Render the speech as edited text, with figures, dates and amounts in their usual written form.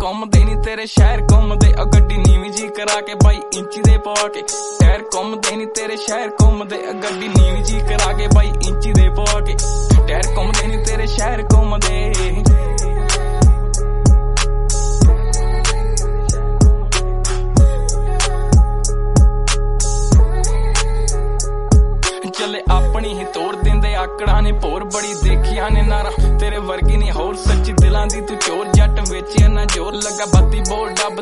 ਘੁੰਮਦੇ ਨੀ ਤੇਰੇ ਸ਼ਹਿਰ ਘੁੰਮਦੇ ਆ ਗੱਡੀ ਨੀਵੀਂ ਜੀ ਕਰਾ ਕੇ 22 ਇੰਚੀ ਦੇ ਪਵਾ ਕੇ ਟਾਇਰ ਘੁੰਮਦੇ ਨੀ ਤੇਰੇ ਸ਼ਹਿਰ ਘੁੰਮਦੇ ਆ ਗੱਡੀ ਨੀਵੀਂ ਜੀ ਕਰਾ ਕੇ 22 ਇੰਚੀ ਦੇ ਪਵਾ ਕੇ ਟਾਇਰ ਘੁੰਮਦੇ ਨੀ ਤੇਰੇ ਸ਼ਹਿਰ ਘੁੰਮਦੇ ਚੱਲੇ ਆਪਣੀ ਹੀ ਤੋੜ ਦਿੰਦੇ ਆਕੜਾਂ ਨੇ ਭੋਰ ਬੜੀ ਦੇਖੀਆਂ ਨੇ ਨਾਰਾ ਤੇਰੇ ਵਰਗੀ ਨਹੀਂ ਹੋਰ ਸੱਚੀ ਦਿਲਾਂ ਦੀ ਤੂੰ ਚੋਰ ਜੱਟ ਵੇਚਿਆ ਨਾ ਜੋਰ ਲੱਗਾ ਬੱਤੀ ਬੋਰ ਡੱਬ